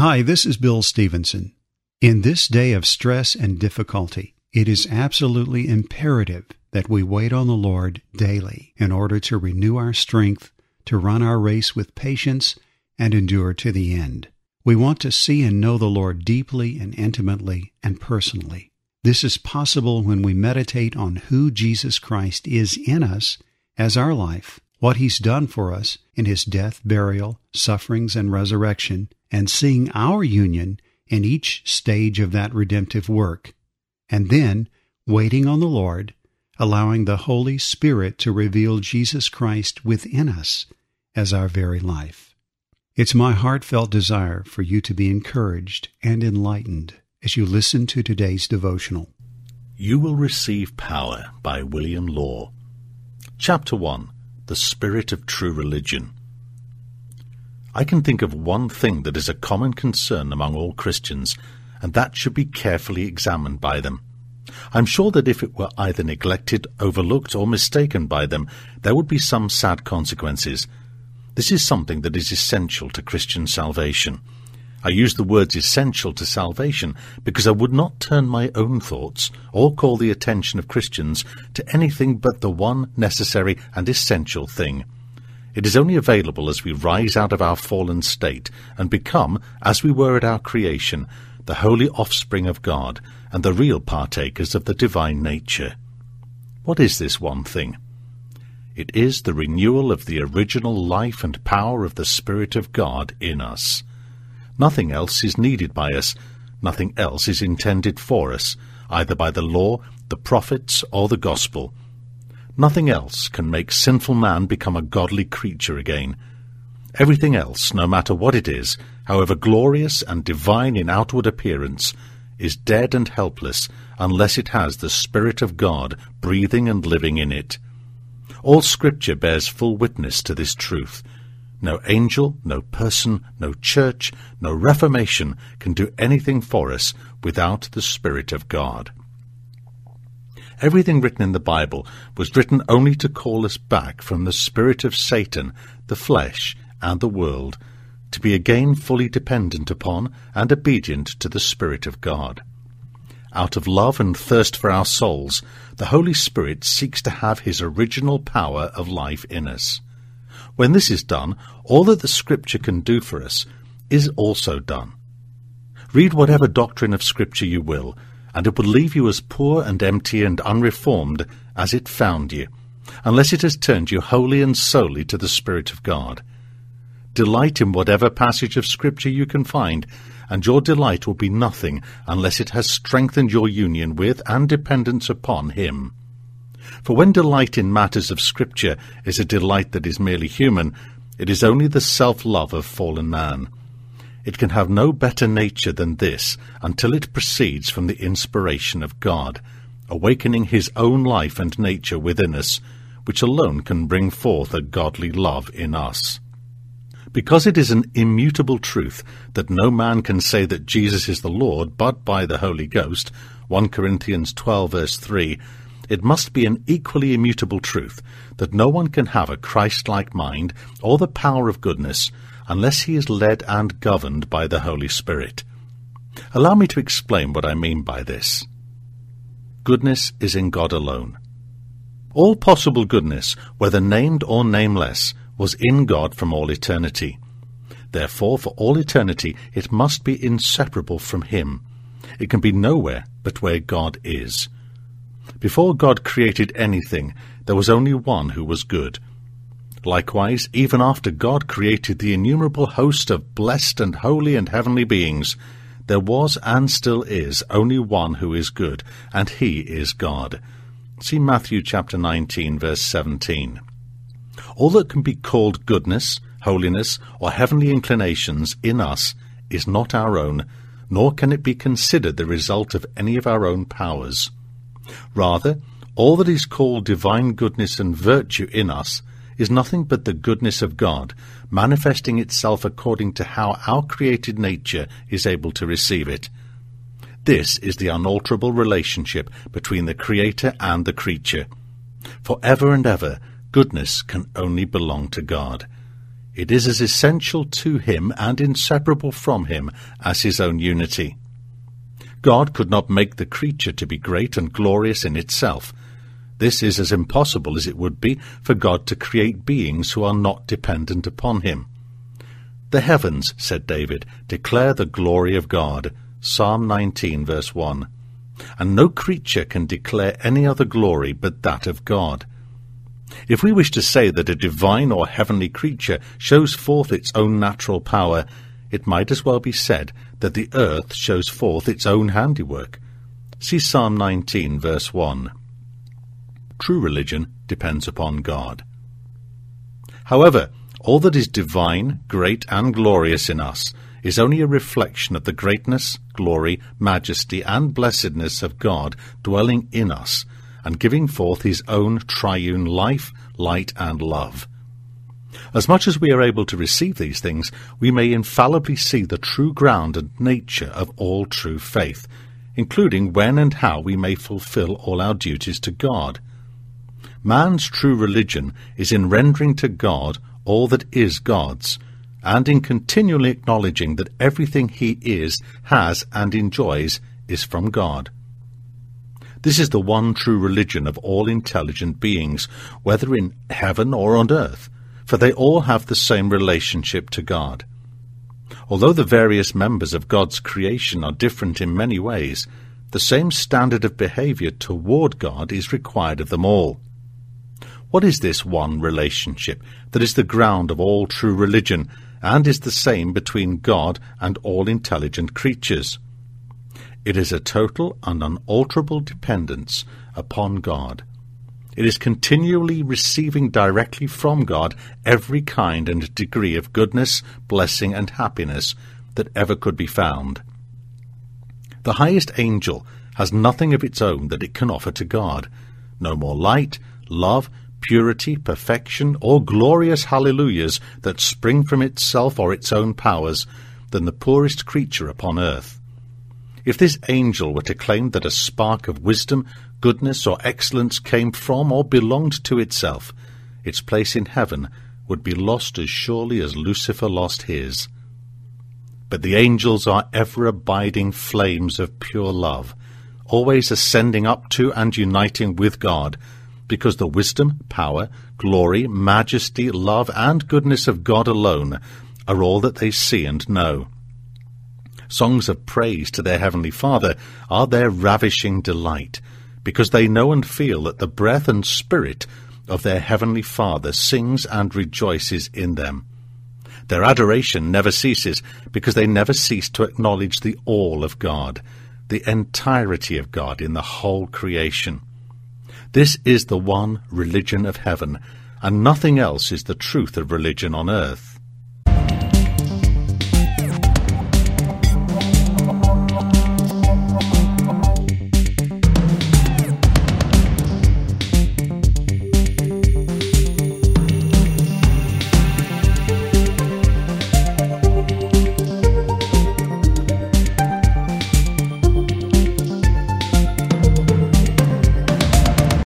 Hi, this is Bill Stevenson. In this day of stress and difficulty, it is absolutely imperative that we wait on the Lord daily in order to renew our strength, to run our race with patience, and endure to the end. We want to see and know the Lord deeply and intimately and personally. This is possible when we meditate on who Jesus Christ is in us as our life, what He's done for us in His death, burial, sufferings, and resurrection, and seeing our union in each stage of that redemptive work, and then waiting on the Lord, allowing the Holy Spirit to reveal Jesus Christ within us as our very life. It's my heartfelt desire for you to be encouraged and enlightened as you listen to today's devotional. You Will Receive Power by William Law. Chapter 1. The Spirit of True Religion. I can think of one thing that is a common concern among all Christians, and that should be carefully examined by them. I'm sure that if it were either neglected, overlooked, or mistaken by them, there would be some sad consequences. This is something that is essential to Christian salvation. I use the words essential to salvation because I would not turn my own thoughts or call the attention of Christians to anything but the one necessary and essential thing. It is only available as we rise out of our fallen state and become, as we were at our creation, the holy offspring of God and the real partakers of the divine nature. What is this one thing? It is the renewal of the original life and power of the Spirit of God in us. Nothing else is needed by us, nothing else is intended for us, either by the law, the prophets, or the gospel. Nothing else can make sinful man become a godly creature again. Everything else, no matter what it is, however glorious and divine in outward appearance, is dead and helpless unless it has the Spirit of God breathing and living in it. All Scripture bears full witness to this truth. No angel, no person, no church, no reformation can do anything for us without the Spirit of God. Everything written in the Bible was written only to call us back from the spirit of Satan, the flesh, and the world, to be again fully dependent upon and obedient to the Spirit of God. Out of love and thirst for our souls, the Holy Spirit seeks to have His original power of life in us. When this is done, all that the Scripture can do for us is also done. Read whatever doctrine of Scripture you will, and it will leave you as poor and empty and unreformed as it found you, unless it has turned you wholly and solely to the Spirit of God. Delight in whatever passage of Scripture you can find, and your delight will be nothing unless it has strengthened your union with and dependence upon Him. For when delight in matters of Scripture is a delight that is merely human, it is only the self-love of fallen man. It can have no better nature than this until it proceeds from the inspiration of God, awakening His own life and nature within us, which alone can bring forth a godly love in us. Because it is an immutable truth that no man can say that Jesus is the Lord but by the Holy Ghost, 1 Corinthians 12 verse 3, it must be an equally immutable truth that no one can have a Christ-like mind or the power of goodness unless he is led and governed by the Holy Spirit. Allow me to explain what I mean by this. Goodness is in God alone. All possible goodness, whether named or nameless, was in God from all eternity. Therefore, for all eternity, it must be inseparable from Him. It can be nowhere but where God is. Before God created anything, there was only one who was good. Likewise, even after God created the innumerable host of blessed and holy and heavenly beings, there was and still is only one who is good, and He is God. See Matthew chapter 19, verse 17. All that can be called goodness, holiness, or heavenly inclinations in us is not our own, nor can it be considered the result of any of our own powers. Rather, all that is called divine goodness and virtue in us is nothing but the goodness of God, manifesting itself according to how our created nature is able to receive it. This is the unalterable relationship between the Creator and the creature. For ever and ever, goodness can only belong to God. It is as essential to him and inseparable from him as his own unity. God could not make the creature to be great and glorious in itself. This is as impossible as it would be for God to create beings who are not dependent upon him. The heavens, said David, declare the glory of God. Psalm 19, verse 1. And no creature can declare any other glory but that of God. If we wish to say that a divine or heavenly creature shows forth its own natural power, it might as well be said that the earth shows forth its own handiwork. See Psalm 19, verse 1. True religion depends upon God. However, all that is divine, great, and glorious in us is only a reflection of the greatness, glory, majesty, and blessedness of God dwelling in us and giving forth his own triune life, light, and love. As much as we are able to receive these things, we may infallibly see the true ground and nature of all true faith, including when and how we may fulfill all our duties to God. Man's true religion is in rendering to God all that is God's, and in continually acknowledging that everything he is, has, and enjoys is from God. This is the one true religion of all intelligent beings, whether in heaven or on earth, for they all have the same relationship to God. Although the various members of God's creation are different in many ways, the same standard of behavior toward God is required of them all. What is this one relationship that is the ground of all true religion and is the same between God and all intelligent creatures? It is a total and unalterable dependence upon God. It is continually receiving directly from God every kind and degree of goodness, blessing, and happiness that ever could be found. The highest angel has nothing of its own that it can offer to God, no more light, love, purity, perfection, or glorious hallelujahs that spring from itself or its own powers than the poorest creature upon earth. If this angel were to claim that a spark of wisdom, goodness, or excellence came from or belonged to itself, its place in heaven would be lost as surely as Lucifer lost his. But the angels are ever-abiding flames of pure love, always ascending up to and uniting with God, because the wisdom, power, glory, majesty, love, and goodness of God alone are all that they see and know. Songs of praise to their Heavenly Father are their ravishing delight, because they know and feel that the breath and spirit of their Heavenly Father sings and rejoices in them. Their adoration never ceases, because they never cease to acknowledge the all of God, the entirety of God in the whole creation. This is the one religion of heaven, and nothing else is the truth of religion on earth.